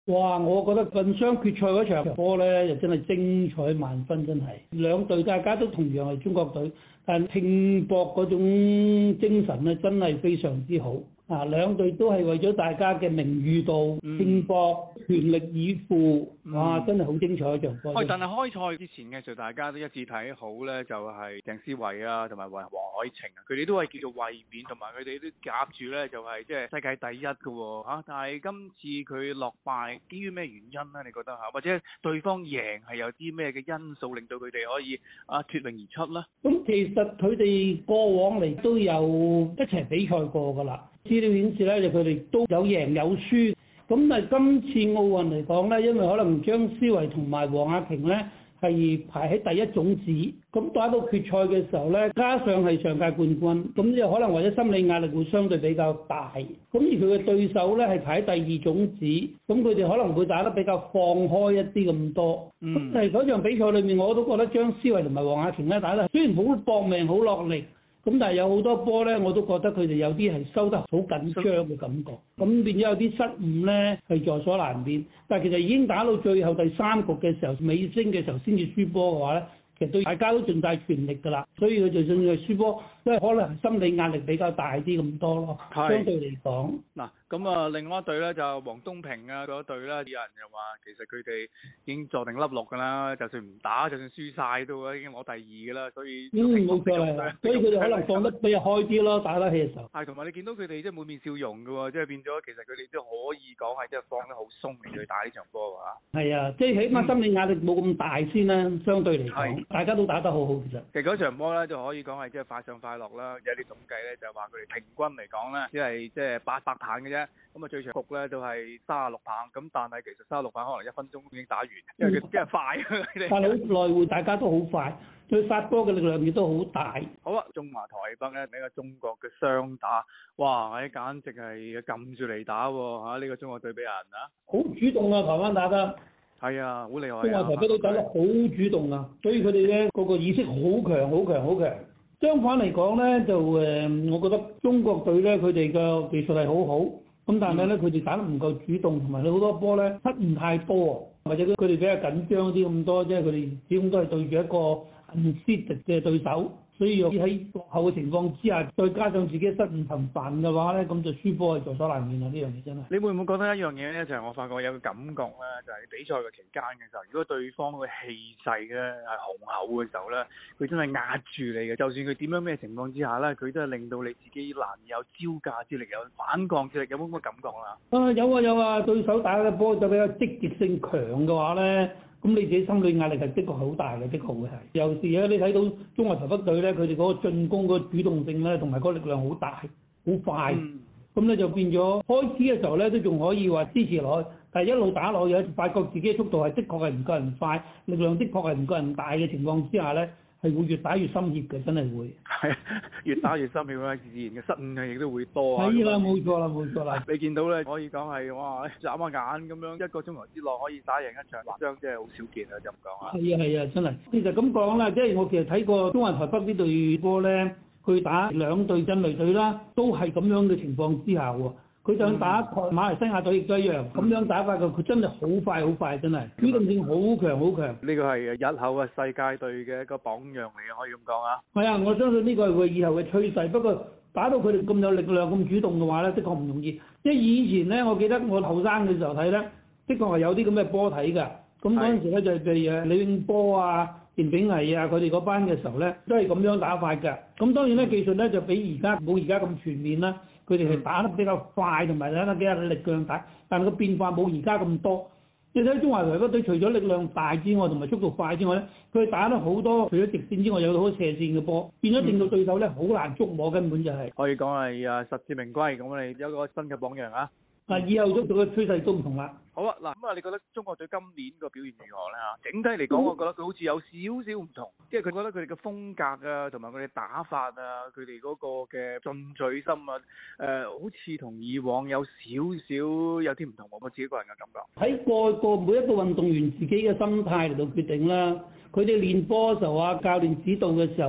哇！我覺得混雙決賽嗰場波咧，就真係精彩萬分，真係兩隊大家都同樣係中國隊，但拼搏嗰種精神咧，真係非常之好。啊，兩隊都係為咗大家嘅名譽度拼搏，全力以赴，哇！真係好精彩一場波。 但係開賽之前嘅時候，大家都一致睇好咧，就係鄭思維啊，同埋黃海晴啊，佢哋都係叫做衛冕，同埋佢哋都夾住咧，就係即係世界第一嘅喎嚇。但係今次佢落敗，基於咩原因咧？你覺得嚇？或者對方贏係有啲咩嘅因素令到佢哋可以脫穎而出咧？ 咁其實佢哋過往嚟都有一齊比賽過㗎啦。資料顯示咧，就佢哋都有贏有輸。咁但係今次奧運嚟講咧，因為可能張思維同埋黃雅瓊咧係排喺第一種子，咁打到決賽嘅時候咧，加上係上屆冠軍，咁就可能或者心理壓力會相對比較大。咁而佢嘅對手咧係排喺第二種子，咁佢哋可能會打得比較放開一啲咁多。咁但係嗰場比賽裏面，我都覺得張思維同埋黃雅瓊咧打得雖然好搏命、好落力。咁但係有好多波咧，我都覺得佢哋有啲係收得好緊張嘅感覺，咁變咗有啲失誤咧係在所難免。但係其實已經打到最後第三局嘅時候，尾聲嘅時候先至輸波嘅話咧，其實對大家都盡晒全力㗎啦。所以佢就算係輸波，都係可能心理壓力比較大啲咁多咯。相對嚟講， 嗱咁啊，另外一隊咧就黃東萍啊嗰隊咧，有人又話其實佢哋已經坐定粒六㗎啦，就算唔打，就算輸晒都已經攞第二㗎啦，所以冇錯啦，所以佢哋可能放得比較開啲咯，打得起嘅時候。 係，同埋你見到佢哋即係滿面笑容㗎喎，即係變咗其實佢哋都可以講係即係放得好鬆嚟去打呢場波㗎。 係啊，即係起碼心理壓力冇咁大先啦，相對嚟講，大家都打得好好其實。 其實嗰場波咧就可以講係即係快上快落啦，有啲統計咧就話佢哋平均嚟講咧，只係即係800棒嘅啫。咁啊最長局咧都係36棒，咁但係其實36棒可能1分鐘已經打完，因為佢真係快。 但係好來回大家都好快，對殺波嘅力量亦都好大。 好啊，中華台北咧呢個中國嘅雙打，哇！簡直係撳住嚟打喎嚇，呢個中國隊俾人啊， 好主動啊，台灣打得。 係啊，好厲害啊！ 中華台北都打得好主動啊，所以佢哋咧個意識好強，好強，好強。相反嚟講咧，就我覺得中國隊咧佢哋嘅技術係好好，咁但係咧佢哋打得唔夠主動，同埋好多波咧失誤太多，或者佢哋比較緊張啲咁多，即係佢哋始終都係對住一個unseeded嘅對手。所以喺落後嘅情況之下，再加上自己失誤頻繁嘅話咧，咁就輸波係在所難免啊！呢樣嘢真係。你會唔會覺得一樣嘢咧？就係我發覺有個感覺咧，就係比賽嘅期間嘅時候，如果對方嘅氣勢咧係雄厚嘅時候咧，佢真係壓住你嘅。就算佢點樣咩情況之下咧，佢都係令到你自己難以有招架之力，有反抗之力。有冇咁嘅感覺啦？ 有啊！對手打嘅波就比較積極性強嘅話咧。咁你自己心理壓力係的確好大嘅，的確會係。有時咧，你睇到中華台北隊咧，佢哋嗰個進攻嗰個主動性咧，同埋嗰個力量好大、好快。咁咧就變咗開始嘅時候咧，都仲可以話支持落去，但係一路打落去，發覺自己嘅速度係的確係唔夠人快，力量的確係唔夠人大嘅情況之下咧，係會越打越心怯嘅，真係會。係越打越心怯啦，自然嘅失誤嘅亦都會多啊。 係啦，冇錯啦，冇錯啦。 你見到咧，可以講係哇，眨下眼咁樣，一個鐘頭之內可以打贏一場，話將即係好少見啊，就咁講啊。 係啊，真係。其實咁講啦，即係我其實睇過中華台北呢隊波咧，佢打兩隊真雷隊啦，都係咁樣嘅情況之下喎。佢就想打馬來西亞隊亦都一樣，咁樣打法佢真係好快好快，真係機動性好強好強。 呢個係日後嘅世界隊嘅一個榜樣嚟嘅，可以咁講啊。 係啊，我相信呢個係佢以後嘅趨勢。不過打到佢哋咁有力量、咁主動嘅話咧，的確唔容易。即係以前咧，我記得我後生嘅時候睇咧，的確係有啲咁嘅波睇㗎。咁嗰陣時咧就係譬如李永波啊、田秉毅啊，佢哋嗰班嘅時候咧，都係咁樣打法㗎。咁當然咧技術咧就比而家冇而家咁全面啦。佢哋係打得比較快，同埋打得比較力量大，但係個變化冇而家咁多。你睇中華台北隊除咗力量大之外，同埋速度快之外咧，佢打得好多，除咗直線之外，有好多斜線嘅波，變咗令到對手咧好難捉摸，根本就係。 可以講係實至名歸，咁我哋有一個新嘅榜樣啊！ 以後足球嘅趨勢都唔同啦。 好啊，嗱咁啊，你覺得中國隊今年個表現如何咧嚇？整體嚟講，我覺得佢好似有少少唔同，即係佢覺得佢哋嘅風格啊，同埋佢哋打法啊，佢哋嗰個嘅進取心啊，好似同以往有少少有啲唔同，我自己個人嘅感覺。 喺個每一個運動員自己嘅心態嚟到決定啦。佢哋練波嘅時候啊，教練指導嘅時候，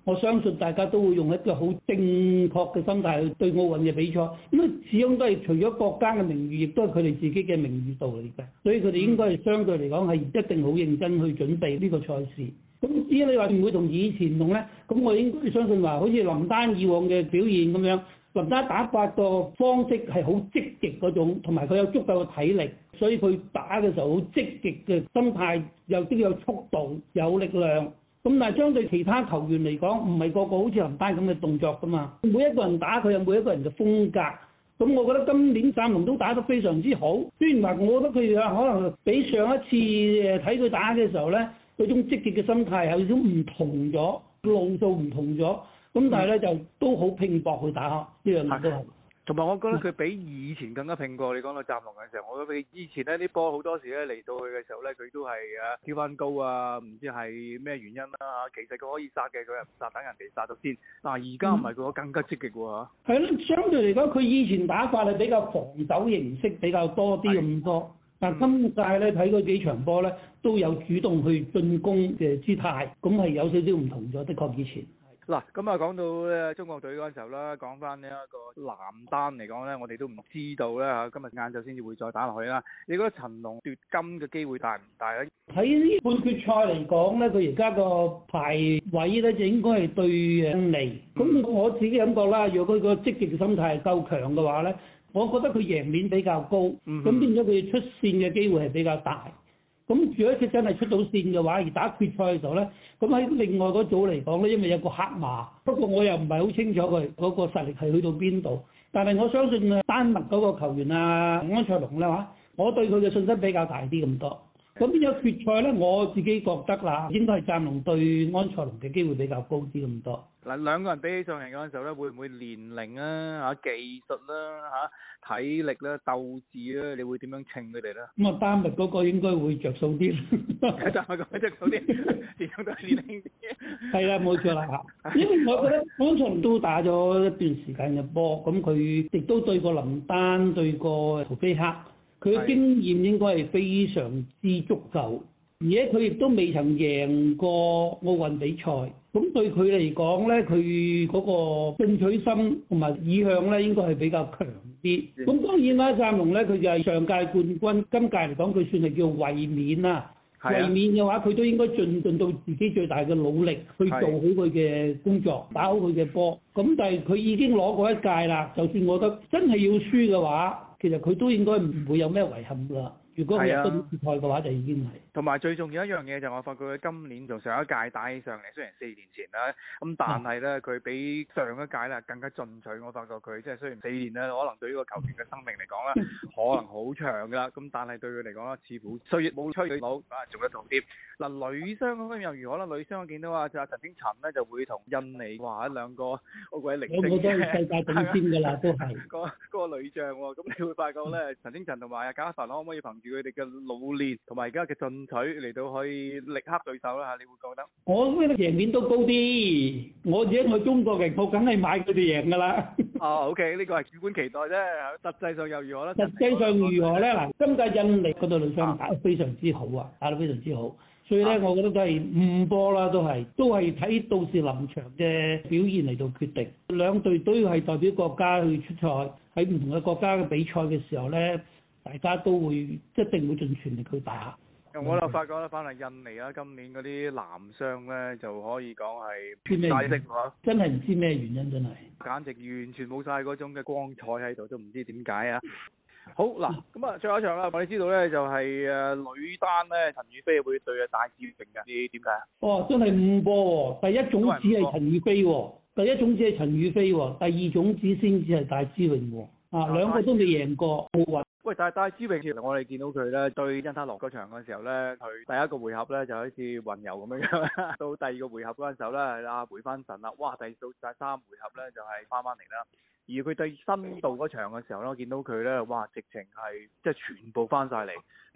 我相信大家都會用一個好正確嘅心態去對奧運嘅比賽，因為始終都係除咗國家嘅名譽，亦都係佢哋自己嘅名譽度嚟嘅，所以佢哋應該係相對嚟講係一定好認真去準備呢個賽事。咁至於你話會唔會同以前唔同咧？咁我應該相信話，好似林丹以往嘅表現咁樣，林丹打法個方式係好積極嗰種，同埋佢有足夠嘅體力，所以佢打嘅時候好積極嘅心態，又都有速度、有力量。咁但係相對其他球員嚟講，唔係個個好似林丹咁嘅動作㗎嘛。每一個人打佢有每一個人嘅風格。咁我覺得今年湛龍都打得非常之好。雖然話我覺得佢可能比上一次睇佢打嘅時候咧，嗰種積極嘅心態有少少唔同咗，路數唔同咗。咁但係咧就都好拼搏去打呢樣嘢都係。 同埋我覺得佢比以前更加拼過。你講到湛龍嘅時候，我覺得以前呢啲波好多時咧嚟到去嘅時候咧，佢都係跳翻高啊，唔知係咩原因啦。其實佢可以殺嘅，佢又唔殺，等人哋殺咗先。但係而家唔係佢更加積極喎嚇。 係咯，相對嚟講，佢以前打法係比較防守形式比較多啲咁多。但係今屆咧睇嗰幾場波咧，都有主動去進攻嘅姿態，咁係有少少唔同咗，的確以前。 嗱，咁啊講到咧中國隊嗰陣時候啦，講翻呢一個男單嚟講咧，我哋都唔知道咧嚇，今日晏晝先至會再打落去啦。你覺得陳龍奪金嘅機會大唔大咧？ 喺半決賽嚟講咧，佢而家個排位咧就應該係對印尼。咁我自己感覺啦，如果佢個積極嘅心態係夠強嘅話咧，我覺得佢贏面比較高，咁變咗佢出線嘅機會係比較大。咁如果佢真係出到線嘅話，而打決賽嘅時候咧，咁喺另外嗰組嚟講咧，因為有個黑馬，不過我又唔係好清楚佢嗰個實力係去到邊度。但係我相信丹麥嗰個球員安賽龍咧話，我對佢嘅信心比較大啲咁多。咁變咗決賽咧，我自己覺得啦，應該係湛龍對安賽龍嘅機會比較高啲咁多。 嗱，兩個人比起上嚟嗰陣時候咧，會唔會年齡啊、技術啦、體力啦、鬥志啦，你會點樣稱佢哋咧？ 咁丹麥嗰個應該會着數啲。 丹麥嗰個着數啲，始終都係年輕啲。 係啦，冇錯啦嚇。因為我覺得安賽龍都打咗一段時間嘅波，咁佢亦都對過林丹、對過陶菲克。佢嘅經驗應該係非常之足夠，而且佢亦都未曾贏過奧運比賽，咁對佢嚟講咧，佢嗰個進取心同埋意向咧，應該係比較強啲。咁當然啦，湛龍咧，佢就係上屆冠軍，今屆嚟講佢算係叫衛冕啦。衛冕嘅話，佢都應該盡到自己最大嘅努力去做好佢嘅工作，打好佢嘅波。咁但係佢已經攞過一屆啦，就算我覺得真係要輸嘅話，其實佢都應該唔會有咩遺憾啦。如果佢入到決賽嘅話，就已經係。同埋最重要一樣嘢就我發覺佢今年同上一屆打起上嚟，雖然4年前啦，咁但係咧佢比上一屆咧更加進取。我發覺佢即係雖然4年咧，可能對呢個球員嘅生命嚟講咧，可能好長㗎啦。咁但係對佢嚟講咧，似乎歲月冇催佢老啊，做得到啲。嗱，女雙嗰方面又如何啦？女雙我見到就陳清晨咧就會同印尼話一兩個好鬼靈精嘅， 我覺得世界頂尖㗎啦，都係。 嗰個女將喎，咁你會發覺咧，陳清晨同埋賈凡可唔可以憑住佢哋嘅努力同埋而家嘅進取嚟到可以力克對手啦？你會覺得？我覺得贏面都高啲，我自己我中國人，我梗係買佢哋贏㗎啦。 OK， 呢個係主觀期待啫，實際上又如何咧？ 實際上如何咧？嗱，今屆印尼嗰隊女雙打得非常之好啊，打得非常之好，所以咧，我覺得都係5波啦，都係睇到時臨場嘅表現嚟到決定。兩隊都要係代表國家去出賽，喺唔同嘅國家嘅比賽嘅時候咧，大家都會一定會盡全力去打。 我就發覺咧，翻嚟印尼啦，今年嗰啲男雙咧就可以講係大色喎， 真係唔知咩原因，真係簡直完全冇晒嗰種嘅光彩喺度，都唔知點解啊！好嗱，咁啊，最後一場啦，我哋知道咧就係女單咧，陳雨菲會對戴資穎嘅，你點解啊？ 哦，真係5波喎，第一種子係陳雨菲喎，第一種子係陳雨菲喎，第二種子先至係戴資穎喎，兩個都未贏過奧運。 喂，但係戴資穎其實我哋見到佢咧對因他洛嗰場嗰時候咧，佢第一個回合咧就好似雲遊咁樣，到第二個回合嗰陣時候咧，回翻神啦，哇！第3回合咧就係翻嚟啦。而佢對新度嗰場嘅時候咧，我見到佢咧，哇！直情係即係全部翻晒嚟，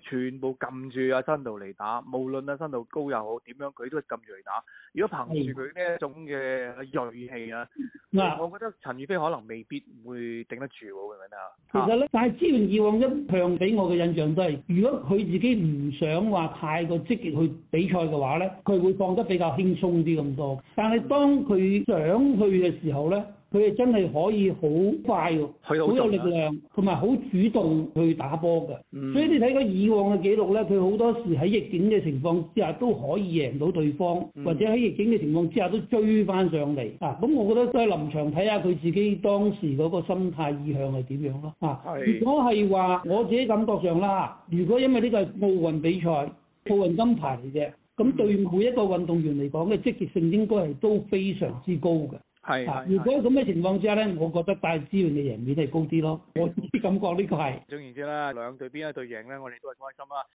全部撳住阿新道嚟打，無論阿新道高又好點樣，佢都係撳住嚟打。如果憑住佢呢一種嘅鋭氣啊，我覺得陳宇飛可能未必會頂得住喎，係咪啊？ 其實咧，但係資源以往一向俾我嘅印象都係，如果佢自己唔想話太過積極去比賽嘅話咧，佢會放得比較輕鬆啲咁多。但係當佢想去嘅時候咧，佢係真係可以好快喎，好有力量，同埋好主動去打波嘅。所以你睇佢以往嘅記錄咧，佢好多時喺逆境嘅情況之下都可以贏到對方，或者喺逆境嘅情況之下都追翻上嚟。咁我覺得都係臨場睇下佢自己當時嗰個心態意向係點樣咯。如果係話我自己感覺上啦，如果因為呢個係奧運比賽，奧運金牌嚟嘅，咁對每一個運動員嚟講嘅積極性應該係都非常之高嘅。如果咁嘅情況之下咧，我覺得大資源嘅贏面係高啲咯。我自己感覺呢個係。 總言之啦，兩隊邊一隊贏咧，我哋都係開心啦。